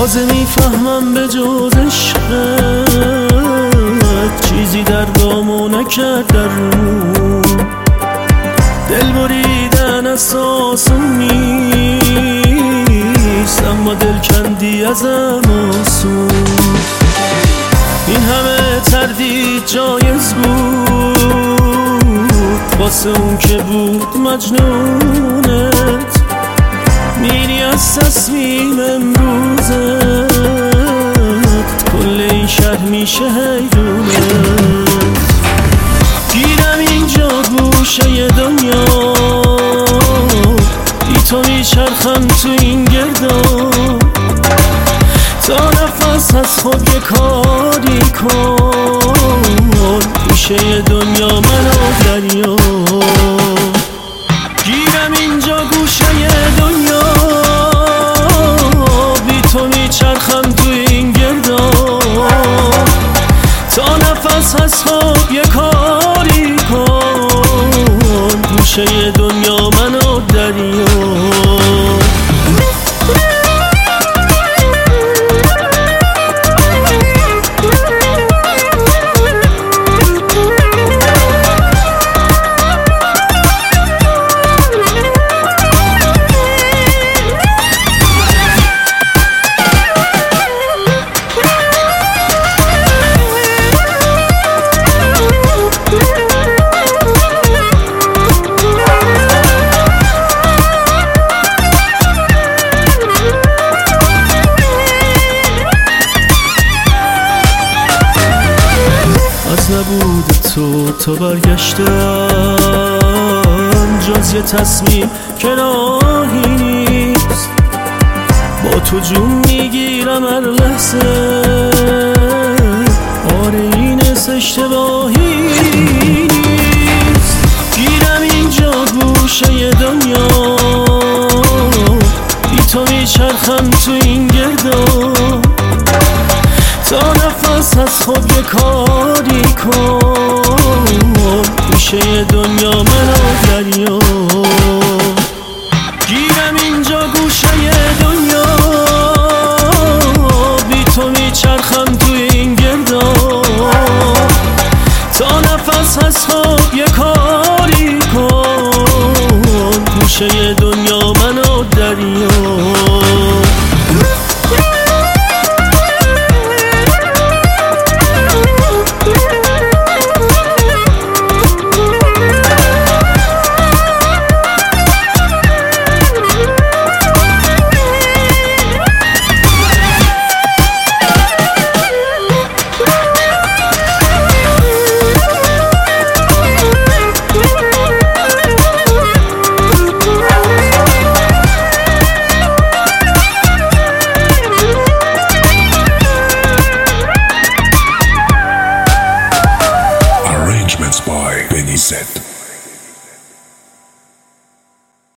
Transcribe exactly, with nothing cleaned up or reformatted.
تازه میفهمم به جز عشقت چیزی در گامو نکرد در رو دل بریدن اساسم نیست، اما دل کندی ازم آسون. این همه تردید جایز بود واسه اون که بود مجنونت، میری از تصمیم امروزت کل این شهر میشه حیرونت. گیرم اینجا گوشه دنیا بی تو میچرخم تو این گردان، تا نفس از خود یه کاری کن گوشه دنیا من و دریا. گیرم اینجا گوشه دنیا بی تو میچرخم تو این گردان، تا نفس از خود یه کاری کن گوشه دنیا من و دریا. نبود تو تا برگشتم جز یه تصمیم که راهی نیست، با تو جون میگیرم هر لحظه آره این اشتباهی نیست. گیرم اینجا گوشه دنیا بی تو میچرخم تو این گردان، تا نفس از خود یه کاری کن گوشه دنیا من و دریا. گیرم اینجا گوشه دنیا بی تو میچرخم تو این گردان، تا نفس از خود یه کاری کن گوشه دنیا من و دریا. By Benny Z.